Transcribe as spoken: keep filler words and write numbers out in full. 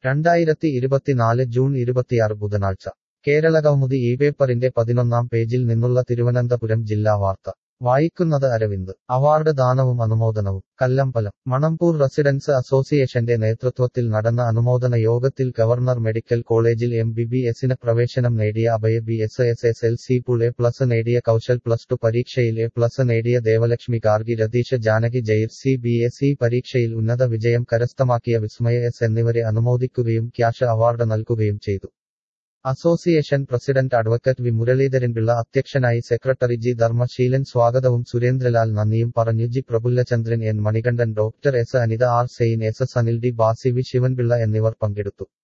രണ്ടായിരത്തി ഇരുപത്തിനാല് ജൂൺ ഇരുപത്തിയാറ് ബുധനാഴ്ച കേരളകൗമുദി ഈ പേപ്പറിന്റെ പതിനൊന്നാം പേജിൽ നിന്നുള്ള തിരുവനന്തപുരം ജില്ലാ വാർത്ത വായിക്കുന്നത് അരവിന്ദ് അവാർഡ് ദാനവും അനുമോദനവും കല്ലമ്പലം മണമ്പൂർ റെസിഡൻസ് അസോസിയേഷന്റെ നേതൃത്വത്തിൽ നടന്ന അനുമോദന യോഗത്തിൽ ഗവർണർ മെഡിക്കൽ കോളേജിൽ എം ബി ബി എസിന് പ്രവേശനം നേടിയ Abhaya B S S S L C full A plus നേടിയ കൗശൽ പ്ലസ് ടു പരീക്ഷയിൽ എ പ്ലസ് നേടിയ Devalakshmi Gargi Ratheesh Janaki Jayir C B S E പരീക്ഷയിൽ ഉന്നത വിജയം കരസ്ഥമാക്കിയ വിസ്മയ എസ് എന്നിവരെ അനുമോദിക്കുകയും ക്യാഷ് അവാർഡ് നൽകുകയും ചെയ്തു. Association president advocate V Muraleedharanpillai അധ്യക്ഷനായി. സെക്രട്ടറി ജി ധർമ്മശീലൻ സ്വാഗതവും സുരേന്ദ്രലാൽ നന്ദിയും പറഞ്ഞു. G Prafullachandran, N Manikandan, doctor S Anitha, R Zain, S S Anil, D Basi, V Sivanpillai എന്നിവർ പങ്കെടുത്തു.